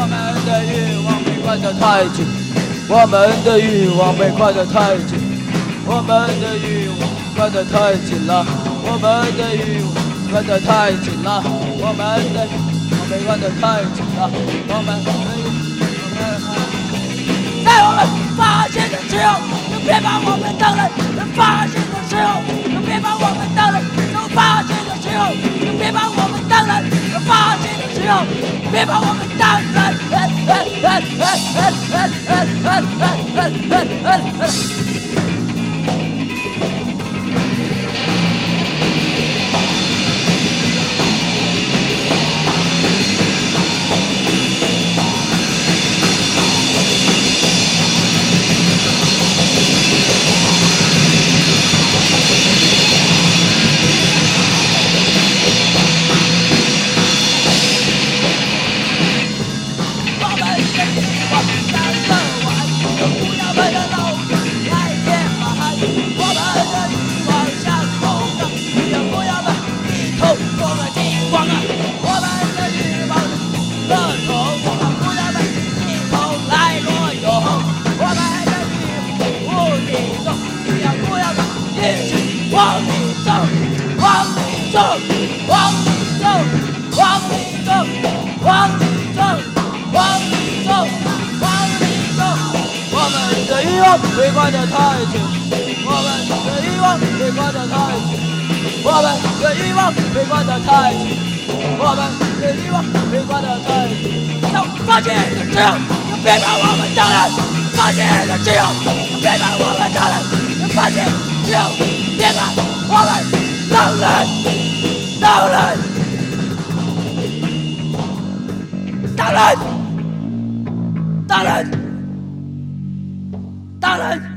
我们的欲望被关得太紧，我们的欲望被关得太紧，我们的欲望关得太紧了，我们的欲望关得太紧了，我们的欲望被关得太紧了，我们的欲望在我们发现的时候，就别把我们当人；发现的时候，就别把我们当人；发现的时候，就别把我们当人；发现的时候，别把我们当人。往里走，往里走，往里走，往里走，往里走，往里走，往里走。我们的欲望被关得太紧，我们的欲望被关得太紧，我们的欲望被关得太紧，我们的欲望被关得太紧。要发现的时候，就别把我们当人；发现的时候，就别把我们当人；发现之后，别把我们当人，当人，当人，当人，当人。